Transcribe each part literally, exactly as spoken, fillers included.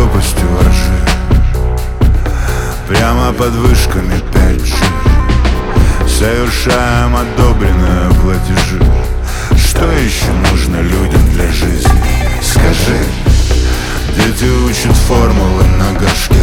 пропастью воржи, прямо под вышками пять джи. Совершаем одобренные платежи. Что еще нужно людям для жизни? Скажи. Дети учат формулы на горшке,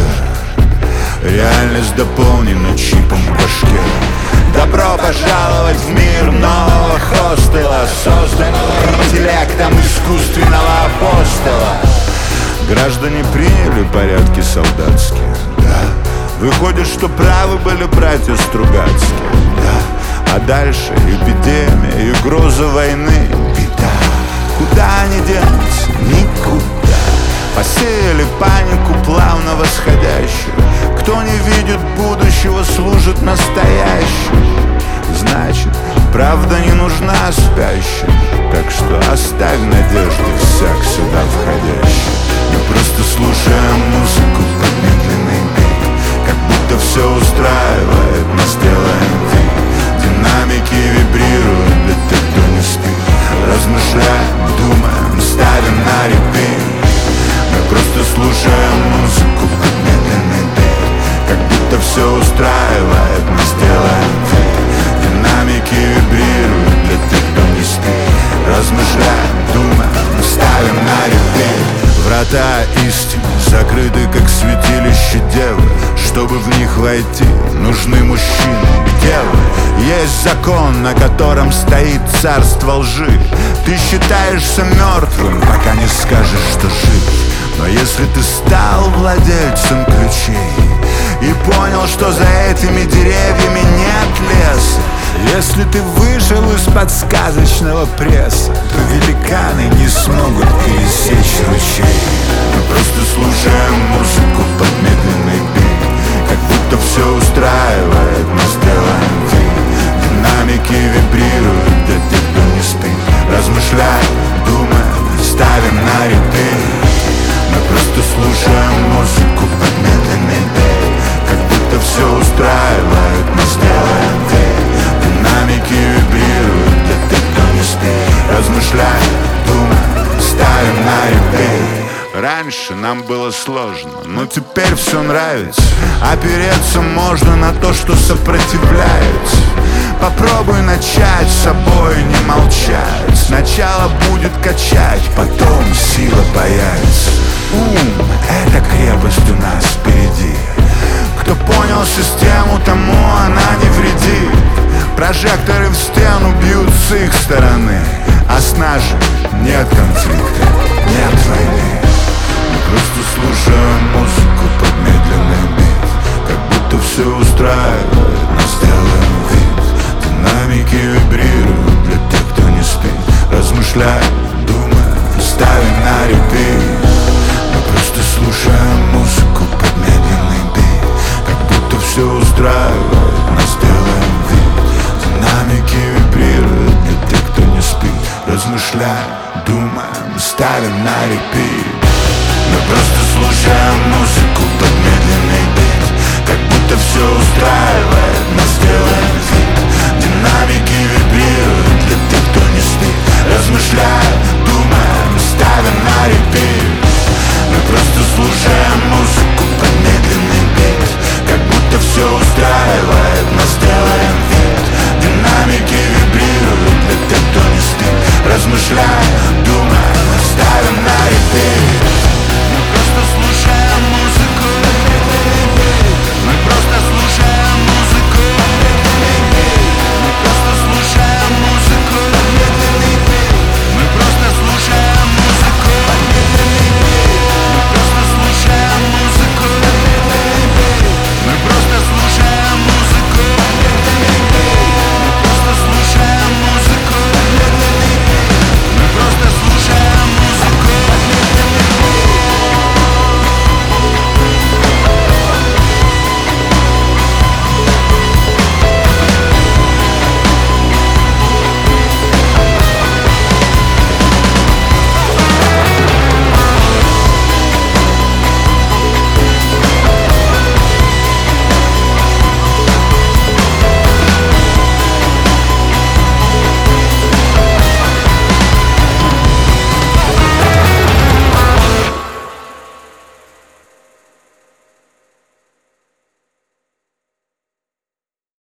реальность дополнена чипом в башке. Добро пожаловать в мир нового хостела, созданного интеллектом искусственного апостола. Граждане приняли порядки солдатские, да. Выходит, что правы были братья Стругацкие, да. А дальше эпидемия и угроза войны, беда. Куда они денутся? Никуда. Посеяли панику плавно восходящую. Кто не видит будущего, служит настоящим. Значит, правда не нужна спящим. Так что оставь надежды всяк сюда входящий. Мы просто слушаем музыку под медленный бит, как будто все устраивает, нас делаем вид. Динамики вибрируют для тех, кто не спит. Размышляем, думаем, ставим на репит. Мы просто слушаем музыку под медленный бит, как будто все устраивает, нас делаем вид. Динамики вибрируют для тех, кто не спит. Размышляем, думаем, ставим на репит. Врата истины закрыты, как святилище девы. Чтобы в них войти, нужны мужчины и девы. Есть закон, на котором стоит царство лжи. Ты считаешься мертвым, пока не скажешь, что жив. Но если ты стал владельцем ключей и понял, что за этими деревьями нет леса, если ты вышел из-под сказочного пресса, то великаны не смогут пересечь ручей. Мы просто слушаем музыку под медленный бит, как будто все устраивает, мы сделаем вид. Динамики вибрируют для тех, кто не спит. Размышляем, думаем, ставим на репит. Мы просто слушаем музыку под медленный бит, как будто все устраивает, мы сделаем вид. Динамики вибрируют для тех, кто не спит. Размышляем, думаем, ставим на репит. Раньше нам было сложно, но теперь все нравится. Опереться можно на то, что сопротивляется. Попробуй начать с собой, не молчать. Сначала будет качать, потом сила появится. Ум — это крепость у нас впереди. Кто понял систему, тому она не вредит. Прожекторы в стену бьют с их стороны, а с нашей нет конфликта, нет войны. Мы просто слушаем музыку под медленный бит, как будто все устраивает, нас делаем вид. Динамики вибрируют для тех, кто не спит. Размышляем, думаем, ставим на репит. Мы просто слушаем музыку под медленный бит, как будто все устраивает, нас делаем вид. Динамики вибрируют для тех, кто не спит. Размышляем, думаем, ставим на репит. Мы просто слушаем музыку под медленный бит, как будто все устраивает, нас делаем вид. Динамики вибрируют для тех, кто не спит. Размышляем, думаем,